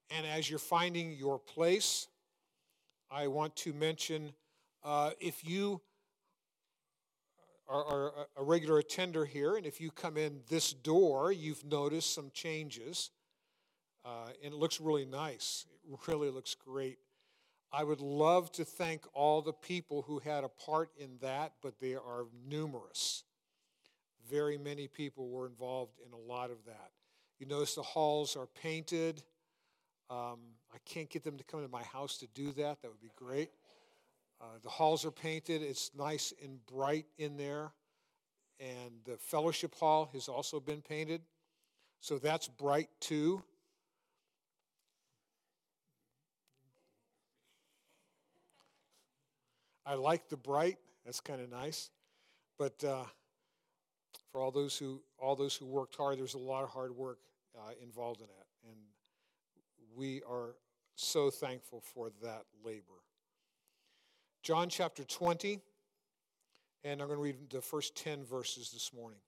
And as you're finding your place, I want to mention if you are a regular attender here, and if you come in this door, you've noticed some changes, and it looks really nice. It really looks great. I would love to thank all the people who had a part in that, but they are numerous. Very many people were involved in a lot of that. You notice the halls are painted. I can't get them to come to my house to do that. That would be great. The halls are painted. It's nice and bright in there. And the fellowship hall has also been painted. So that's bright too. I like the bright. That's kind of nice. But for all those who worked hard, there's a lot of hard work involved in that. And we are so thankful for that labor. John chapter 20, and I'm going to read the first 10 verses this morning.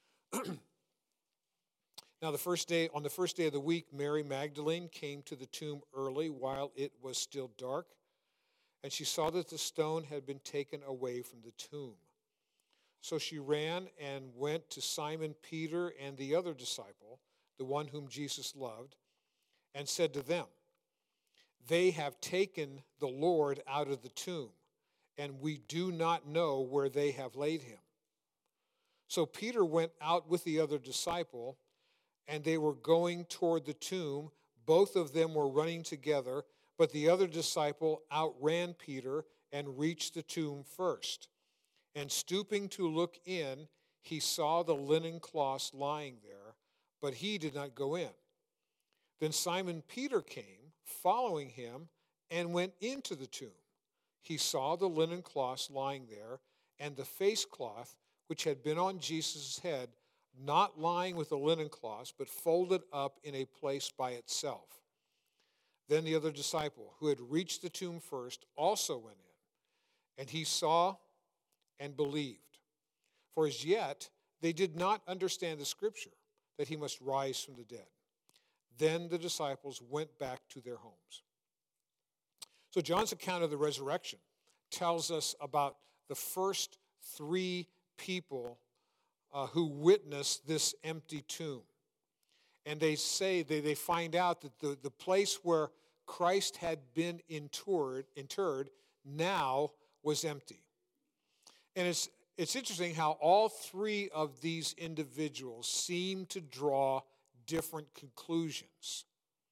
Now, on the first day of the week, Mary Magdalene came to the tomb early while it was still dark, and she saw that the stone had been taken away from the tomb. So she ran and went to Simon Peter and the other disciple, the one whom Jesus loved, and said to them, "They have taken the Lord out of the tomb, and we do not know where they have laid him." So Peter went out with the other disciple, and they were going toward the tomb. Both of them were running together, but the other disciple outran Peter and reached the tomb first. And stooping to look in, he saw the linen cloths lying there, but he did not go in. Then Simon Peter came, following him, and went into the tomb. He saw the linen cloths lying there, and the face cloth which had been on Jesus' head, not lying with the linen cloths, but folded up in a place by itself. Then the other disciple, who had reached the tomb first, also went in, and he saw and believed. For as yet they did not understand the scripture, that he must rise from the dead. Then the disciples went back to their homes. So John's account of the resurrection tells us about the first three people who witnessed this empty tomb. And they say, they find out that the place where Christ had been interred now was empty. And it's interesting how all three of these individuals seem to draw different conclusions.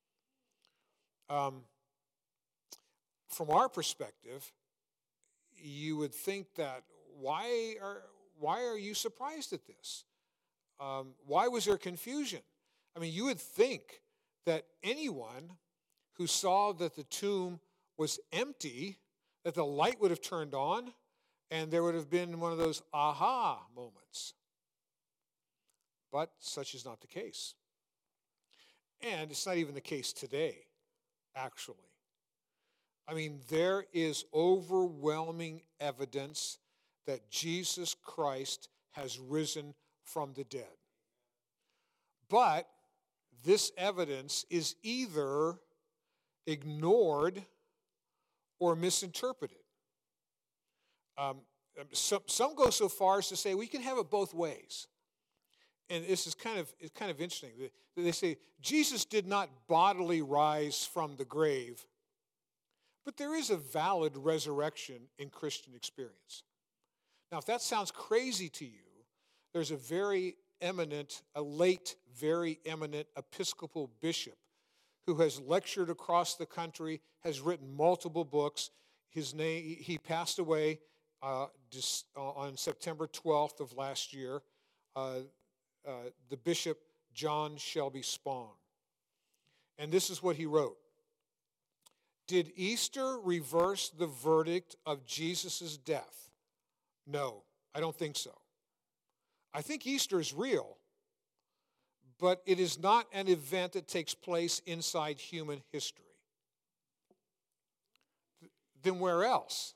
From our perspective, you would think that why are you surprised at this? Why was there confusion? I mean, you would think that anyone who saw that the tomb was empty, that the light would have turned on, and there would have been one of those aha moments. But such is not the case. And it's not even the case today, actually. I mean, there is overwhelming evidence that Jesus Christ has risen from the dead. But this evidence is either ignored or misinterpreted. Some go so far as to say we can have it both ways. And this is kind of interesting. They say Jesus did not bodily rise from the grave, but there is a valid resurrection in Christian experience. Now, if that sounds crazy to you, there's a very eminent Episcopal bishop who has lectured across the country, has written multiple books. He passed away on September 12th of last year. The Bishop John Shelby Spong. And this is what he wrote. Did Easter reverse the verdict of Jesus' death? No, I don't think so. I think Easter is real, but it is not an event that takes place inside human history. Then where else?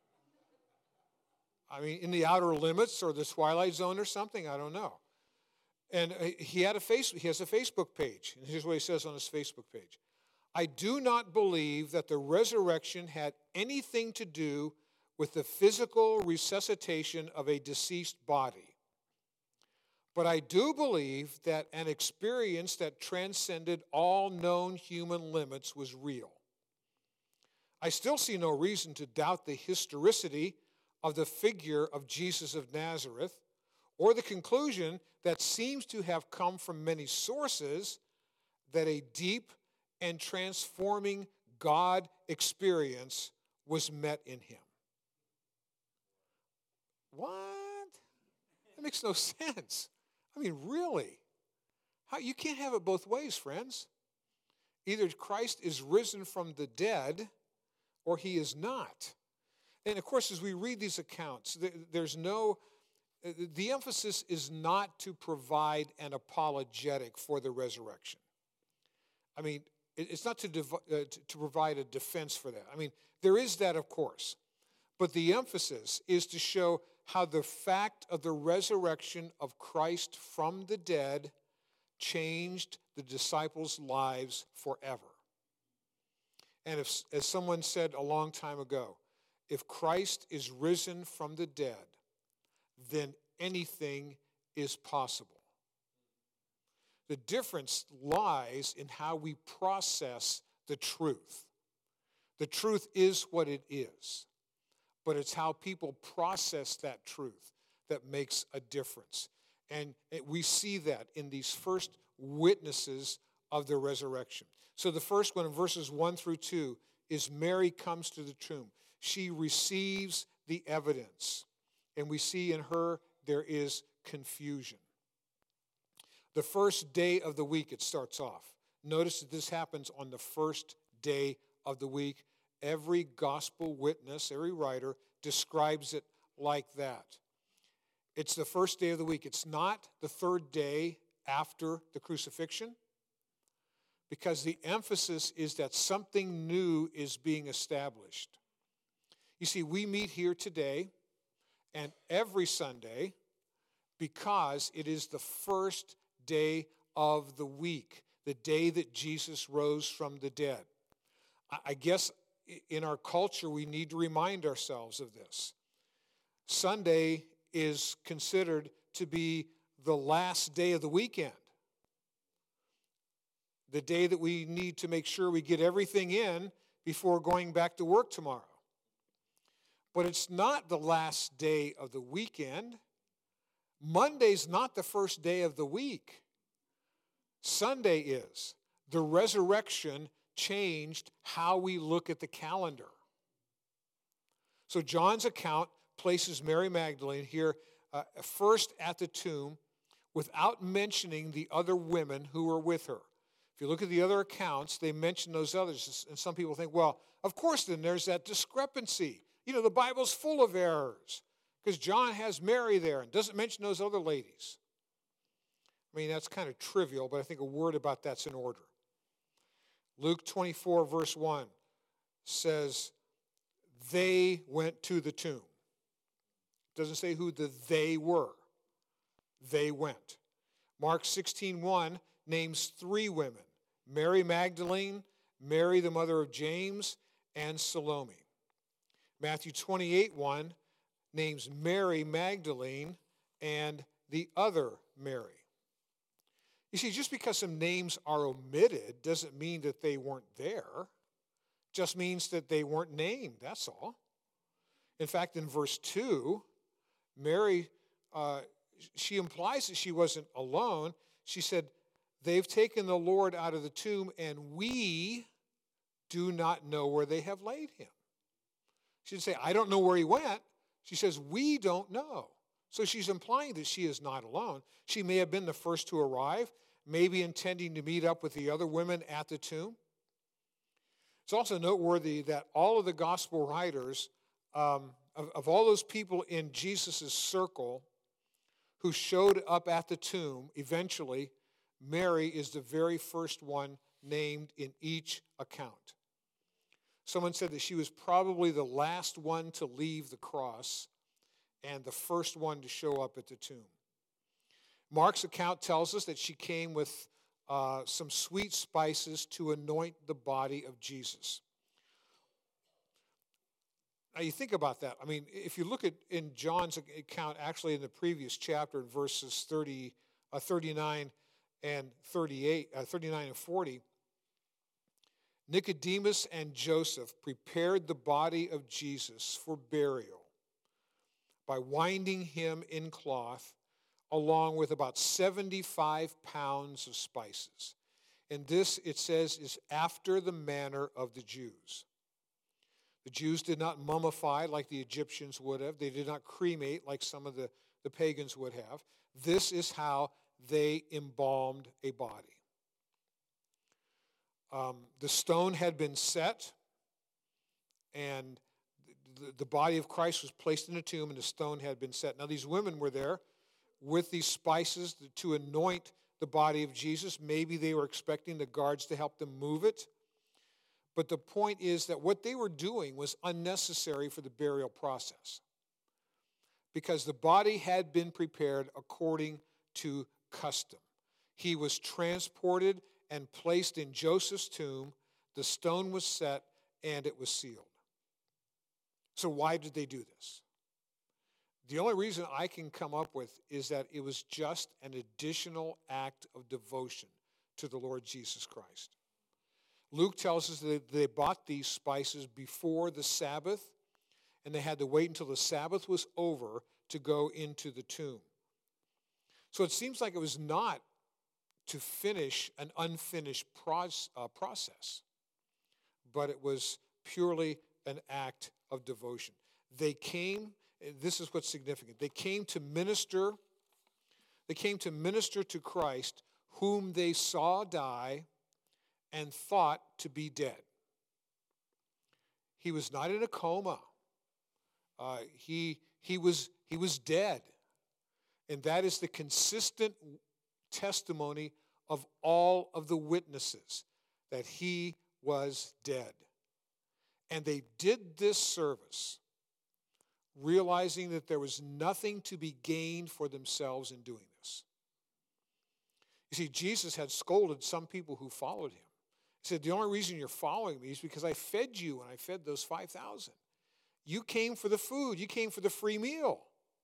I mean, in the outer limits or the Twilight Zone or something? I don't know. And he has a Facebook page. And here's what he says on his Facebook page. I do not believe that the resurrection had anything to do with the physical resuscitation of a deceased body. But I do believe that an experience that transcended all known human limits was real. I still see no reason to doubt the historicity of the figure of Jesus of Nazareth, or the conclusion that seems to have come from many sources that a deep and transforming God experience was met in him. What? That makes no sense. I mean, really? You can't have it both ways, friends. Either Christ is risen from the dead or he is not. And of course, as we read these accounts, the emphasis is not to provide an apologetic for the resurrection. I mean, it's not to provide a defense for that. I mean, there is that, of course. But the emphasis is to show how the fact of the resurrection of Christ from the dead changed the disciples' lives forever. And as someone said a long time ago, if Christ is risen from the dead, then anything is possible. The difference lies in how we process the truth. The truth is what it is, but it's how people process that truth that makes a difference. And we see that in these first witnesses of the resurrection. So the first one in verses 1 through 2 is Mary comes to the tomb. She receives the evidence, and we see in her there is confusion. The first day of the week, it starts off. Notice that this happens on the first day of the week. Every gospel witness, every writer, describes it like that. It's the first day of the week. It's not the third day after the crucifixion, because the emphasis is that something new is being established. You see, we meet here today and every Sunday because it is the first day of the week, the day that Jesus rose from the dead. I guess in our culture we need to remind ourselves of this. Sunday is considered to be the last day of the weekend, the day that we need to make sure we get everything in before going back to work tomorrow. But it's not the last day of the weekend. Monday's not the first day of the week. Sunday is. The resurrection changed how we look at the calendar. So John's account places Mary Magdalene here first at the tomb without mentioning the other women who were with her. If you look at the other accounts, they mention those others. And some people think, well, of course then there's that discrepancy. You know, the Bible's full of errors because John has Mary there and doesn't mention those other ladies. I mean, that's kind of trivial, but I think a word about that's in order. Luke 24, verse 1 says, they went to the tomb. It doesn't say who the they were. They went. Mark 16:1 names three women, Mary Magdalene, Mary the mother of James, and Salome. Matthew 28:1 names Mary Magdalene and the other Mary. You see, just because some names are omitted doesn't mean that they weren't there. Just means that they weren't named, that's all. In fact, in verse 2, Mary, she implies that she wasn't alone. She said, they've taken the Lord out of the tomb, and we do not know where they have laid him. She didn't say, I don't know where he went. She says, we don't know. So she's implying that she is not alone. She may have been the first to arrive, maybe intending to meet up with the other women at the tomb. It's also noteworthy that all of the gospel writers, of all those people in Jesus' circle who showed up at the tomb, eventually, Mary is the very first one named in each account. Someone said that she was probably the last one to leave the cross and the first one to show up at the tomb. Mark's account tells us that she came with some sweet spices to anoint the body of Jesus. Now you think about that. I mean, if you look at in John's account, actually in the previous chapter, in verses 39 and 38, 39 and 40, Nicodemus and Joseph prepared the body of Jesus for burial by winding him in cloth, along with about 75 pounds of spices. And this, it says, is after the manner of the Jews. The Jews did not mummify like the Egyptians would have. They did not cremate like some of the pagans would have. This is how they embalmed a body. The stone had been set, and the body of Christ was placed in a tomb, and the stone had been set. Now, these women were there with these spices to anoint the body of Jesus. Maybe they were expecting the guards to help them move it. But the point is that what they were doing was unnecessary for the burial process, because the body had been prepared according to custom. He was transported and placed in Joseph's tomb. The stone was set, and it was sealed. So why did they do this? The only reason I can come up with is that it was just an additional act of devotion to the Lord Jesus Christ. Luke tells us that they bought these spices before the Sabbath, and they had to wait until the Sabbath was over to go into the tomb. So it seems like it was not to finish an unfinished process, but it was purely an act of devotion. They came, this is what's significant, they came to minister to Christ, whom they saw die and thought to be dead. He was not in a coma. He was dead. And that is the consistent testimony of all of the witnesses, that he was dead. And they did this service realizing that there was nothing to be gained for themselves in doing this. You see, Jesus had scolded some people who followed him. He said, the only reason you're following me is because I fed you and I fed those 5,000. You came for the food. You came for the free meal.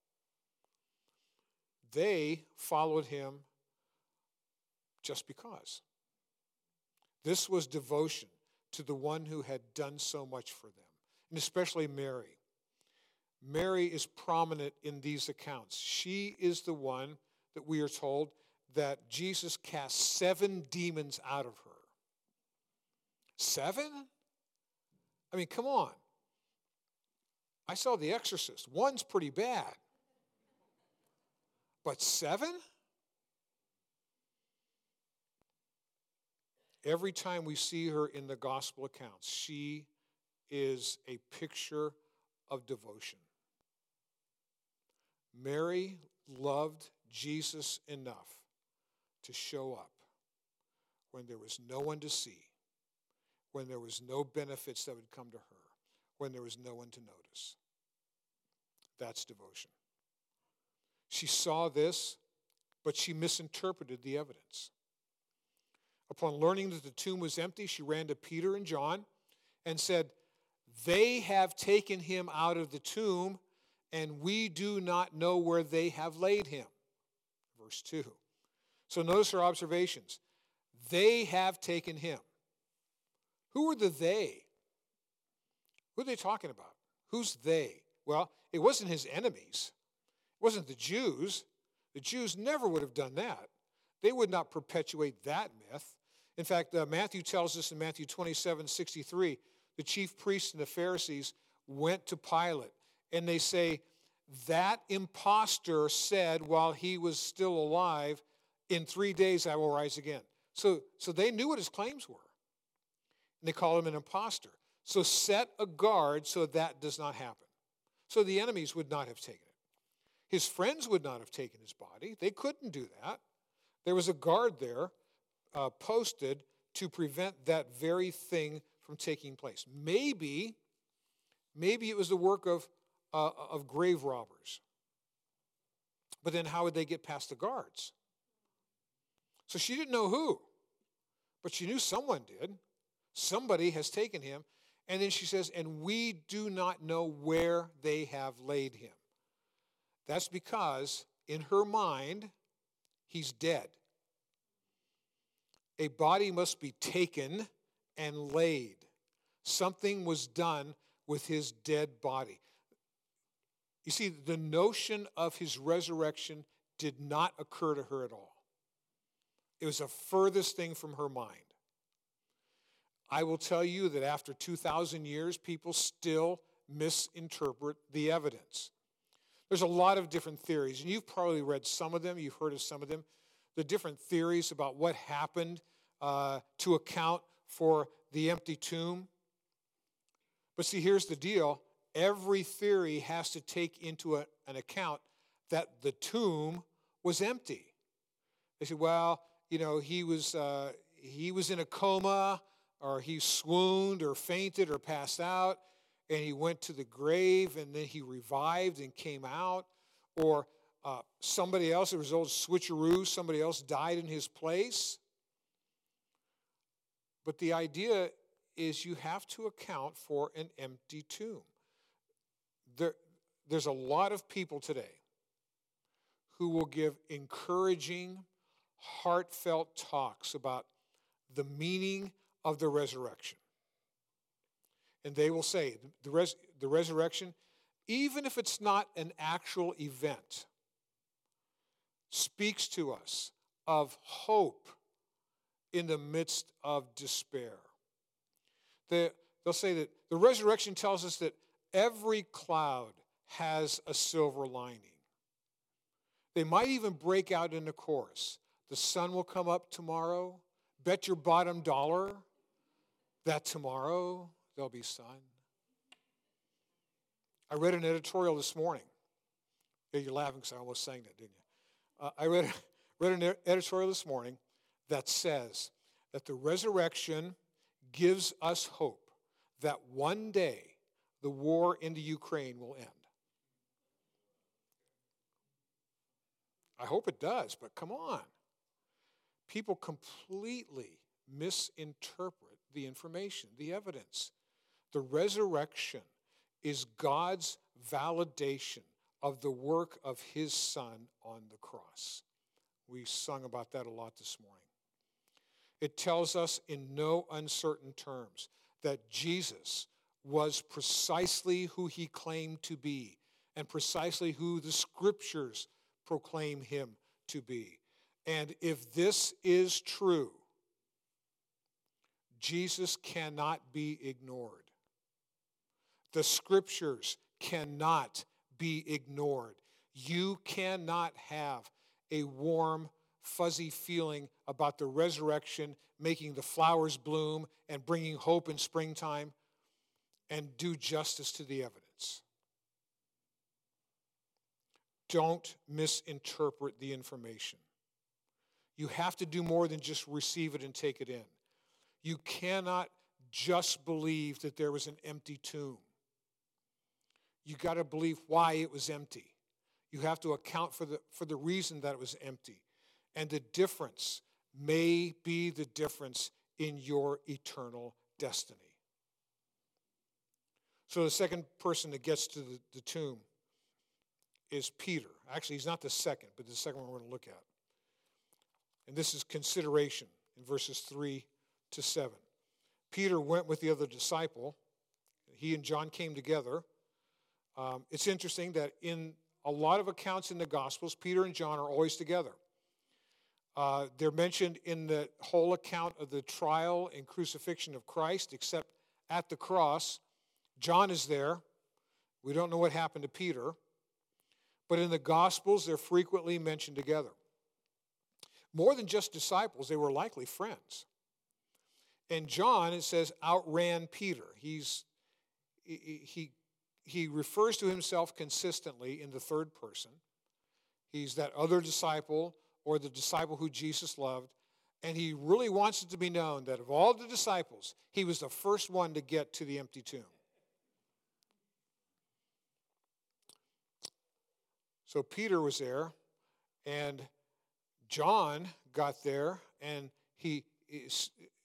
They followed him just because. This was devotion to the one who had done so much for them, and especially Mary. Mary is prominent in these accounts. She is the one that we are told that Jesus cast 7 demons out of her. 7? I mean, come on. I saw The Exorcist. 1's pretty bad. But 7? Every time we see her in the gospel accounts, she is a picture of devotion. Mary loved Jesus enough to show up when there was no one to see, when there was no benefits that would come to her, when there was no one to notice. That's devotion. She saw this, but she misinterpreted the evidence. Upon learning that the tomb was empty, she ran to Peter and John and said, "They have taken him out of the tomb, and we do not know where they have laid him." Verse 2. So notice her observations. They have taken him. Who are the they? Who are they talking about? Who's they? Well, it wasn't his enemies. It wasn't the Jews. The Jews never would have done that. They would not perpetuate that myth. In fact, Matthew tells us in Matthew 27:63, the chief priests and the Pharisees went to Pilate, and they say, that impostor said while he was still alive, in 3 days I will rise again. So they knew what his claims were. And they call him an impostor. So set a guard so that does not happen. So the enemies would not have taken it. His friends would not have taken his body. They couldn't do that. There was a guard there posted to prevent that very thing from taking place. Maybe it was the work of grave robbers. But then how would they get past the guards? So she didn't know who. But she knew someone did. Somebody has taken him. And then she says, and we do not know where they have laid him. That's because in her mind, he's dead. A body must be taken and laid. Something was done with his dead body. You see, the notion of his resurrection did not occur to her at all. It was the furthest thing from her mind. I will tell you that after 2,000 years, people still misinterpret the evidence. There's a lot of different theories, and you've probably read some of them, you've heard of some of them, the different theories about what happened to account for the empty tomb. But see, here's the deal. Every theory has to take into an account that the tomb was empty. They say, well, you know, he was in a coma, or he swooned or fainted or passed out, and he went to the grave, and then he revived and came out. Or somebody else, there was old switcheroo, somebody else died in his place. But the idea is you have to account for an empty tomb. There's a lot of people today who will give encouraging, heartfelt talks about the meaning of the resurrection. And they will say the resurrection, even if it's not an actual event, speaks to us of hope in the midst of despair. They'll say that the resurrection tells us that every cloud has a silver lining. They might even break out in the chorus. The sun will come up tomorrow. Bet your bottom dollar that tomorrow there'll be sun. I read an editorial this morning. Yeah, you're laughing because I almost sang that, didn't you? I read an editorial this morning that says that the resurrection gives us hope that one day the war in the Ukraine will end. I hope it does, but come on. People completely misinterpret the information, the evidence. The resurrection is God's validation of the work of his Son on the cross. We sung about that a lot this morning. It tells us in no uncertain terms that Jesus was precisely who he claimed to be and precisely who the Scriptures proclaim him to be. And if this is true, Jesus cannot be ignored. The Scriptures cannot be ignored. You cannot have a warm, fuzzy feeling about the resurrection, making the flowers bloom and bringing hope in springtime, and do justice to the evidence. Don't misinterpret the information. You have to do more than just receive it and take it in. You cannot just believe that there was an empty tomb. You got to believe why it was empty. You have to account for the reason that it was empty. And the difference may be the difference in your eternal destiny. So the second person that gets to the tomb is Peter. Actually, he's not the second, but the second one we're going to look at. And this is consideration in verses 3 to 7. Peter went with the other disciple. He and John came together. It's interesting that in a lot of accounts in the Gospels, Peter and John are always together. They're mentioned in the whole account of the trial and crucifixion of Christ, except at the cross. John is there. We don't know what happened to Peter. But in the Gospels, they're frequently mentioned together. More than just disciples, they were likely friends. And John, it says, outran Peter. He refers to himself consistently in the third person. He's that other disciple or the disciple who Jesus loved. And he really wants it to be known that of all the disciples, he was the first one to get to the empty tomb. So Peter was there, and John got there, and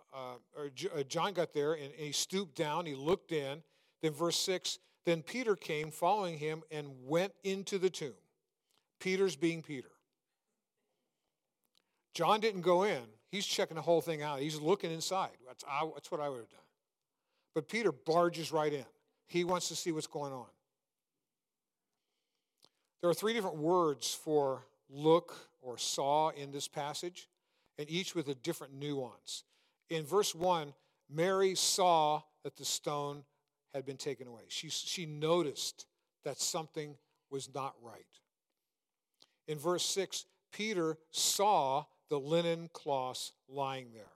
John got there, and he stooped down, he looked in. Then verse 6, then Peter came following him and went into the tomb. Peter's being Peter. John didn't go in. He's checking the whole thing out. He's looking inside. That's what I would have done. But Peter barges right in. He wants to see what's going on. There are 3 different words for look or saw in this passage, and each with a different nuance. In verse 1, Mary saw that the stone had been taken away. She noticed that something was not right. In verse 6, Peter saw the linen cloths lying there.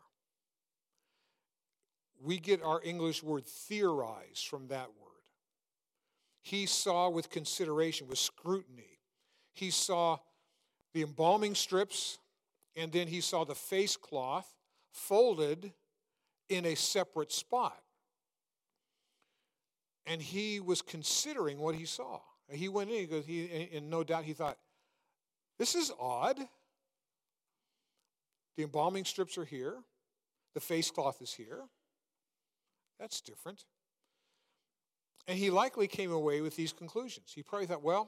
We get our English word theorize from that word. He saw with consideration, with scrutiny. He saw the embalming strips, and then he saw the face cloth folded in a separate spot. And he was considering what he saw. He went in, and no doubt he thought, this is odd. The embalming strips are here. The face cloth is here. That's different. And he likely came away with these conclusions. He probably thought, well,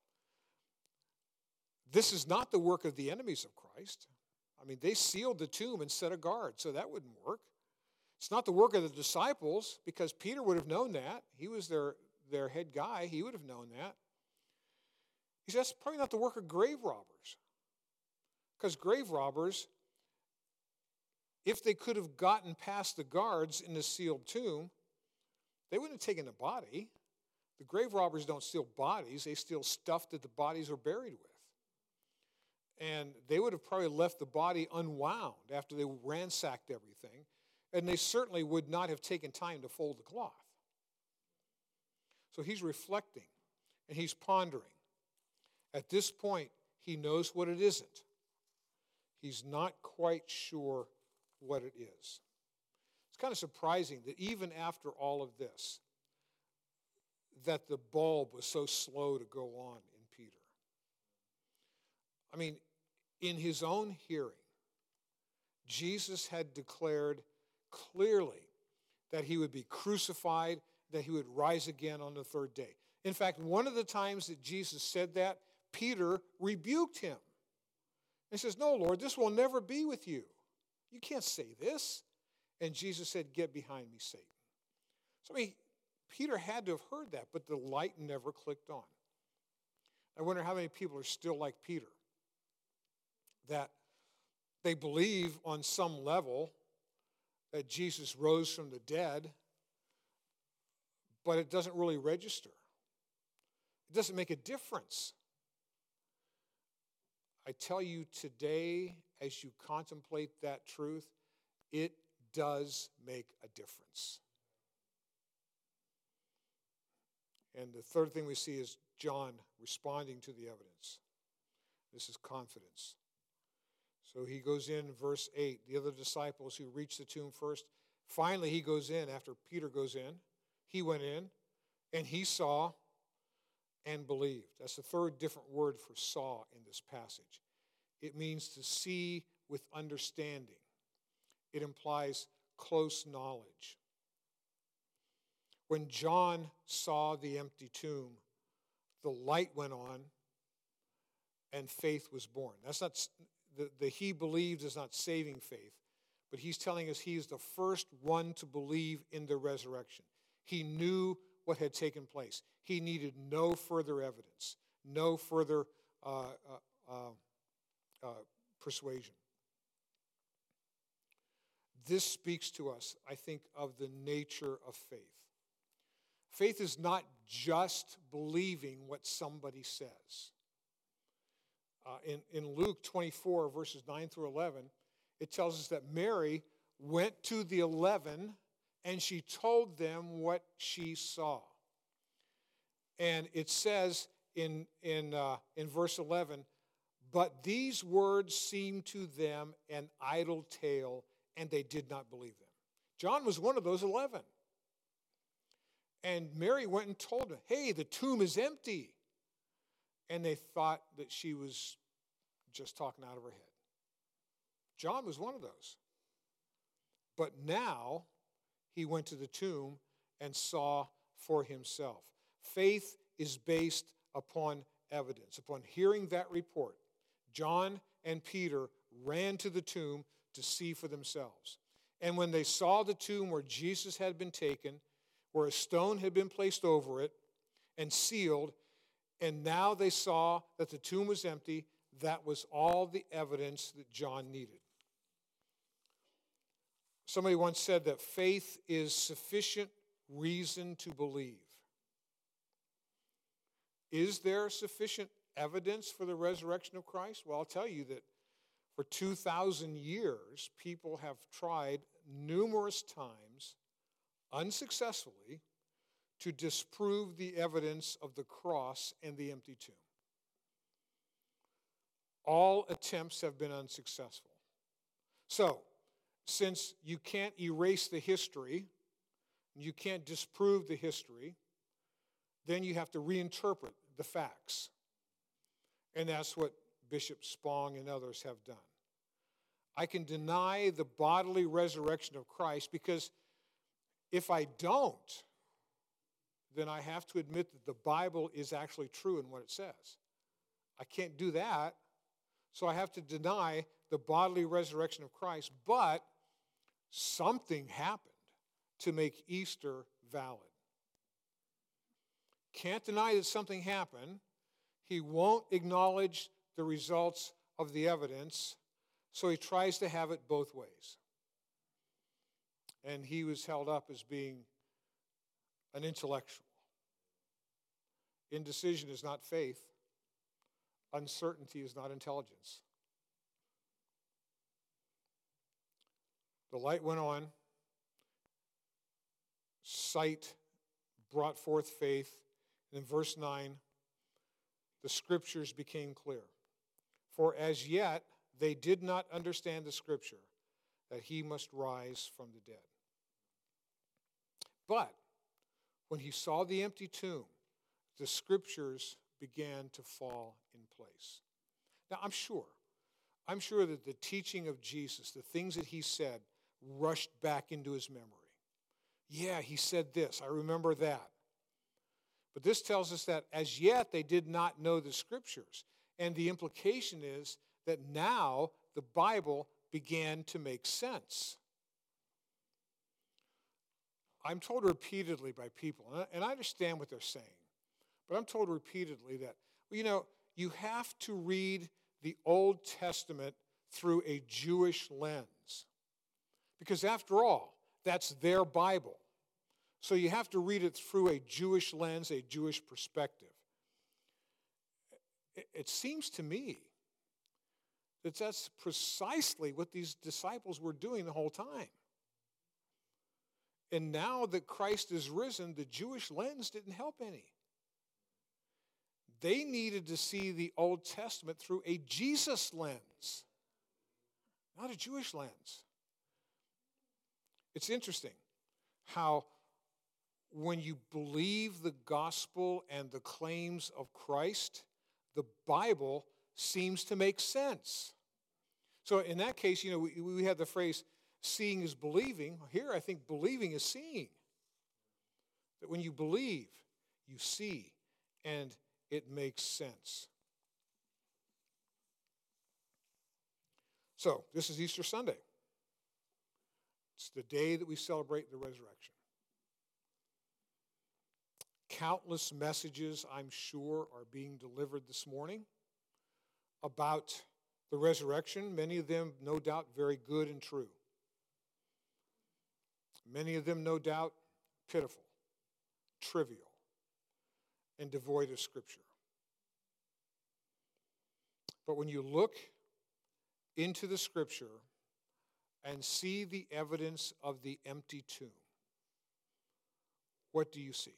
this is not the work of the enemies of Christ. I mean, they sealed the tomb and set a guard, so that wouldn't work. It's not the work of the disciples, because Peter would have known that. He was their head guy. He would have known that. He says, that's probably not the work of grave robbers. Because grave robbers, if they could have gotten past the guards in the sealed tomb, they wouldn't have taken the body. The grave robbers don't steal bodies. They steal stuff that the bodies are buried with. And they would have probably left the body unwound after they ransacked everything. And they certainly would not have taken time to fold the cloth. So he's reflecting and he's pondering. At this point, he knows what it isn't. He's not quite sure what it is. It's kind of surprising that even after all of this, that the bulb was so slow to go on in Peter. I mean, in his own hearing, Jesus had declared clearly that he would be crucified, that he would rise again on the 3rd day. In fact, one of the times that Jesus said that, Peter rebuked him. He says, no, Lord, this will never be with you. You can't say this. And Jesus said, get behind me, Satan. So, I mean, Peter had to have heard that, but the light never clicked on. I wonder how many people are still like Peter, that they believe on some level that Jesus rose from the dead, but it doesn't really register. It doesn't make a difference. I tell you today, as you contemplate that truth, it does make a difference. And the third thing we see is John responding to the evidence. This is confidence. So he goes in, verse 8. The other disciples who reached the tomb first, finally he goes in after Peter goes in. He went in, and he saw and believed. That's the third different word for saw in this passage. It means to see with understanding. It implies close knowledge. When John saw the empty tomb, the light went on and faith was born. That's not the he believed is not saving faith, but he's telling us he is the first one to believe in the resurrection. He knew what had taken place. He needed no further evidence, no further persuasion. This speaks to us, I think, of the nature of faith. Faith is not just believing what somebody says. In Luke 24, verses 9 through 11, it tells us that Mary went to the 11 and she told them what she saw. And it says in verse 11, but these words seemed to them an idle tale, and they did not believe them. John was one of those 11. And Mary went and told them, hey, the tomb is empty. And they thought that she was just talking out of her head. John was one of those. But now he went to the tomb and saw for himself. Faith is based upon evidence. Upon hearing that report, John and Peter ran to the tomb to see for themselves. And when they saw the tomb where Jesus had been taken, where a stone had been placed over it and sealed, and now they saw that the tomb was empty, that was all the evidence that John needed. Somebody once said that faith is sufficient reason to believe. Is there sufficient evidence for the resurrection of Christ? Well, I'll tell you that for 2,000 years, people have tried numerous times, unsuccessfully, to disprove the evidence of the cross and the empty tomb. All attempts have been unsuccessful. So, since you can't erase the history, you can't disprove the history, then you have to reinterpret the facts. And that's what Bishop Spong and others have done. I can deny the bodily resurrection of Christ because if I don't, then I have to admit that the Bible is actually true in what it says. I can't do that, so I have to deny the bodily resurrection of Christ, but something happened to make Easter valid. Can't deny that something happened. He won't acknowledge the results of the evidence, so he tries to have it both ways. And he was held up as being an intellectual. Indecision is not faith. Uncertainty is not intelligence. The light went on. Sight brought forth faith. And in verse 9, the scriptures became clear. For as yet they did not understand the scripture, that he must rise from the dead. But when he saw the empty tomb, the scriptures began to fall in place. Now, I'm sure that the teaching of Jesus, the things that he said, rushed back into his memory. Yeah, he said this. I remember that. But this tells us that as yet they did not know the scriptures. And the implication is that now the Bible began to make sense. I'm told repeatedly by people, and I understand what they're saying, but I'm told repeatedly that, you have to read the Old Testament through a Jewish lens. Because after all, that's their Bible. So you have to read it through a Jewish lens, a Jewish perspective. It seems to me that that's precisely what these disciples were doing the whole time. And now that Christ is risen, the Jewish lens didn't help any. They needed to see the Old Testament through a Jesus lens, not a Jewish lens. It's interesting how when you believe the gospel and the claims of Christ, the Bible seems to make sense. So in that case, we have the phrase, seeing is believing. Here, I think believing is seeing. That when you believe, you see, and it makes sense. So, this is Easter Sunday. It's the day that we celebrate the resurrection. Countless messages, I'm sure, are being delivered this morning about the resurrection, many of them, no doubt, very good and true. Many of them, no doubt, pitiful, trivial, and devoid of Scripture. But when you look into the Scripture and see the evidence of the empty tomb, what do you see?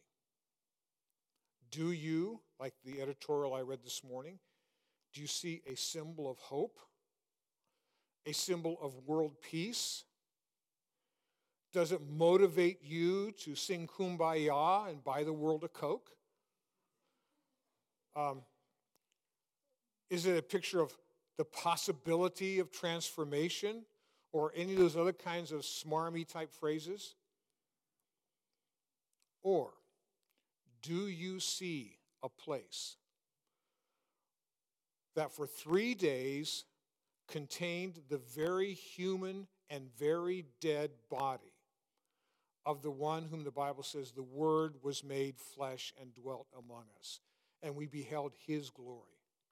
Do you, like the editorial I read this morning, do you see a symbol of hope? A symbol of world peace? Does it motivate you to sing Kumbaya and buy the world a Coke? Is it a picture of the possibility of transformation? or any of those other kinds of smarmy type phrases? Or do you see a place that for 3 days contained the very human and very dead body of the one whom the Bible says the Word was made flesh and dwelt among us, and we beheld his glory?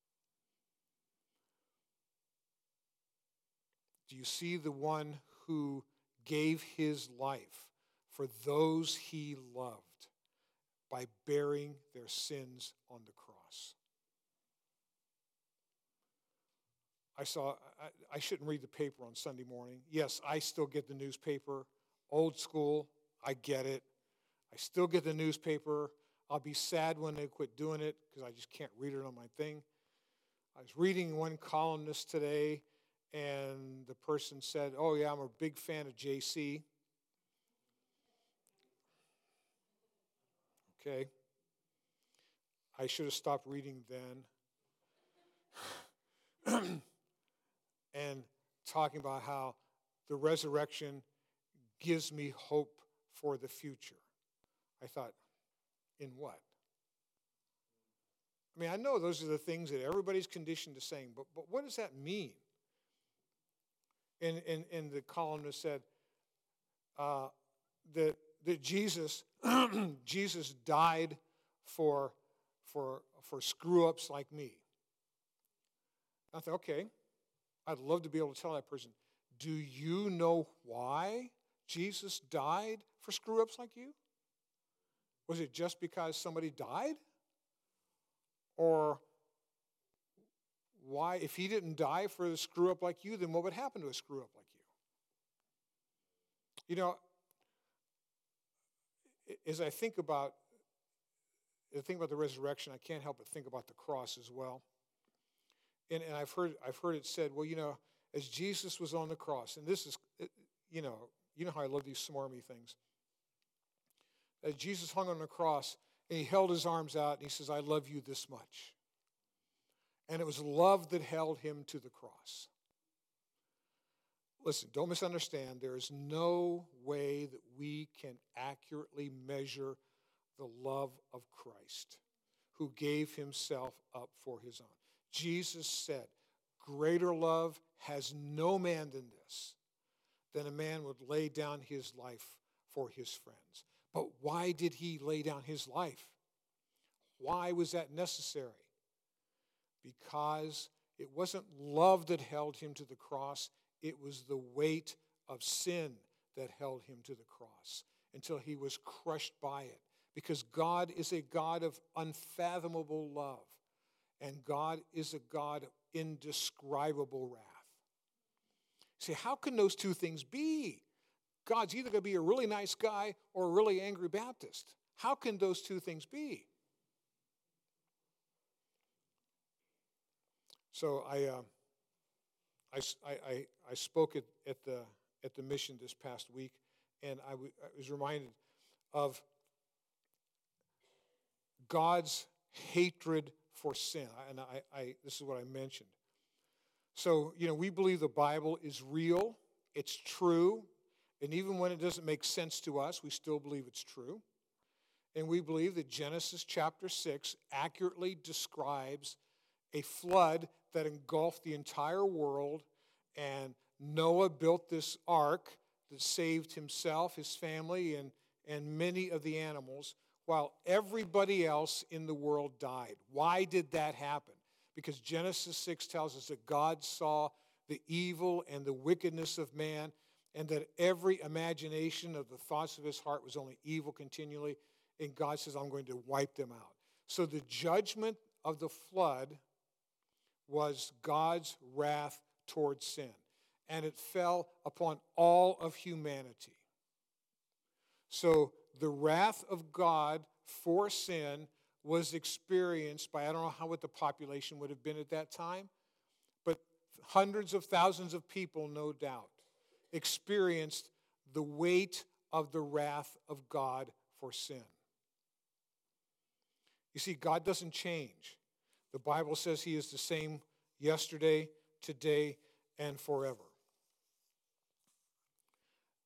Do you see the one who gave his life for those he loved by bearing their sins on the cross? I shouldn't read the paper on Sunday morning. Yes, I still get the newspaper. Old school, I get it. I still get the newspaper. I'll be sad when they quit doing it because I just can't read it on my thing. I was reading one columnist today, and the person said, oh yeah, I'm a big fan of JC. Okay. I should have stopped reading then. And talking about how the resurrection gives me hope for the future. I thought, in what? I mean, I know those are the things that everybody's conditioned to saying, but what does that mean? And the columnist said that Jesus Jesus died for screw-ups like me. I thought, okay, I'd love to be able to tell that person, do you know why Jesus died for screw-ups like you? Was it just because somebody died? Or why, if he didn't die for a screw-up like you, then what would happen to a screw-up like you? You know, as I think about the resurrection, I can't help but think about the cross as well. And I've heard it said, well, you know, as Jesus was on the cross, and this is, you know how I love these smarmy things. As Jesus hung on the cross, and he held his arms out, and he says, I love you this much. And it was love that held him to the cross. Listen, don't misunderstand. There is no way that we can accurately measure the love of Christ, who gave himself up for his own. Jesus said, greater love has no man than this, than a man would lay down his life for his friends. But why did he lay down his life? Why was that necessary? Because it wasn't love that held him to the cross. It was the weight of sin that held him to the cross until he was crushed by it. Because God is a God of unfathomable love. And God is a God of indescribable wrath. See, how can those two things be? God's either going to be a really nice guy or a really angry Baptist. How can those two things be? So I spoke at the mission this past week, and I was reminded of God's hatred for sin. And this is what I mentioned. So, you know, we believe the Bible is real, it's true, and even when it doesn't make sense to us, we still believe it's true. And we believe that Genesis chapter 6 accurately describes a flood that engulfed the entire world, and Noah built this ark that saved himself, his family, and many of the animals, while everybody else in the world died. Why did that happen? Because Genesis 6 tells us that God saw the evil and the wickedness of man, and that every imagination of the thoughts of his heart was only evil continually, and God says, I'm going to wipe them out. So the judgment of the flood was God's wrath towards sin, and it fell upon all of humanity. So the wrath of God for sin was experienced by, I don't know what the population would have been at that time, but hundreds of thousands of people, no doubt, experienced the weight of the wrath of God for sin. You see, God doesn't change. The Bible says he is the same yesterday, today, and forever.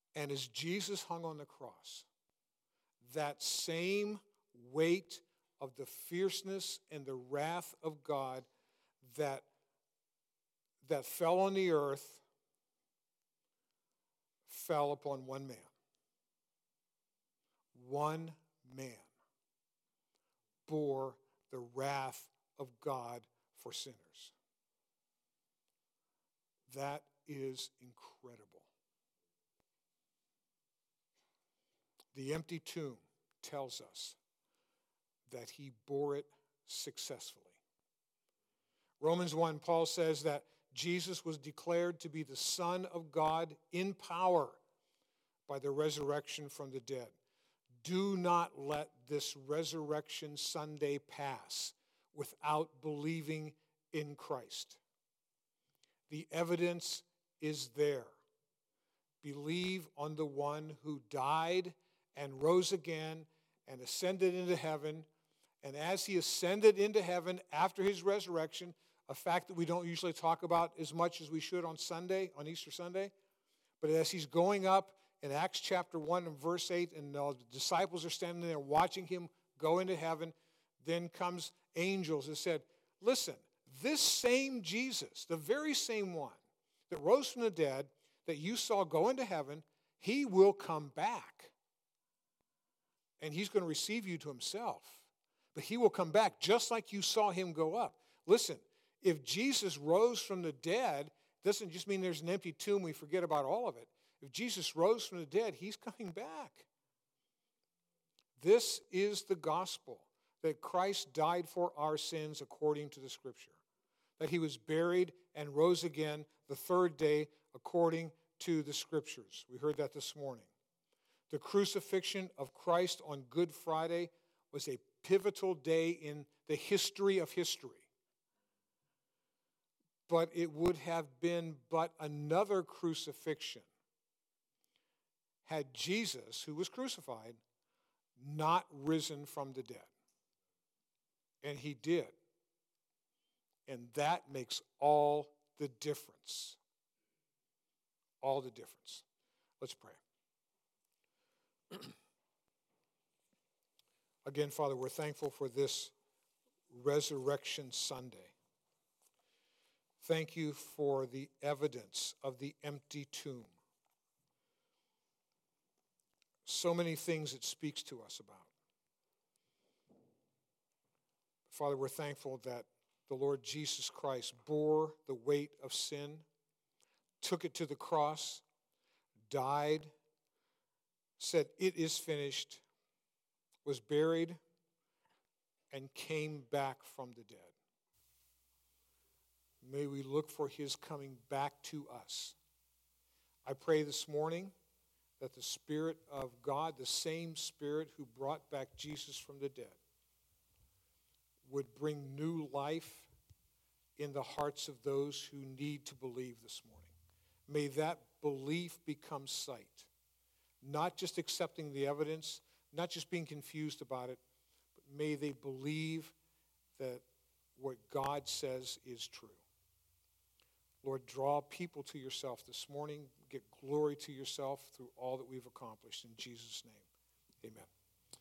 And as Jesus hung on the cross, that same weight of the fierceness and the wrath of God that fell on the earth fell upon one man. One man bore the wrath of God for sinners. That is incredible. The empty tomb tells us that he bore it successfully. Romans 1, Paul says that Jesus was declared to be the Son of God in power by the resurrection from the dead. Do not let this Resurrection Sunday pass without believing in Christ. The evidence is there. Believe on the one who died and rose again and ascended into heaven. And as he ascended into heaven after his resurrection, a fact that we don't usually talk about as much as we should on Sunday, on Easter Sunday, but as he's going up in Acts chapter 1 and verse 8, and the disciples are standing there watching him go into heaven, then comes angels and said, listen, this same Jesus, the very same one that rose from the dead, that you saw go into heaven, he will come back. And he's going to receive you to himself. But he will come back just like you saw him go up. Listen, if Jesus rose from the dead, doesn't just mean there's an empty tomb, we forget about all of it. If Jesus rose from the dead, he's coming back. This is the gospel, that Christ died for our sins according to the Scripture, that he was buried and rose again the third day according to the Scriptures. We heard that this morning. The crucifixion of Christ on Good Friday was a pivotal day in the history of history. But it would have been but another crucifixion had Jesus, who was crucified, not risen from the dead. And he did. And that makes all the difference. All the difference. Let's pray. Again, Father, we're thankful for this Resurrection Sunday. Thank you for the evidence of the empty tomb. So many things it speaks to us about. Father, we're thankful that the Lord Jesus Christ bore the weight of sin, took it to the cross, died, said, "It is finished," was buried, and came back from the dead. May we look for his coming back to us. I pray this morning that the Spirit of God, the same Spirit who brought back Jesus from the dead, would bring new life in the hearts of those who need to believe this morning. May that belief become sight. Not just accepting the evidence, not just being confused about it, but may they believe that what God says is true. Lord, draw people to yourself this morning. Get glory to yourself through all that we've accomplished. In Jesus' name, amen.